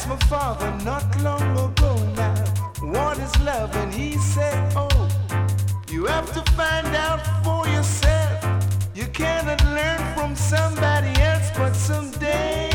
asked my father not long ago now, what is love? And he said, oh, you have to find out for yourself. You cannot learn from somebody else, but someday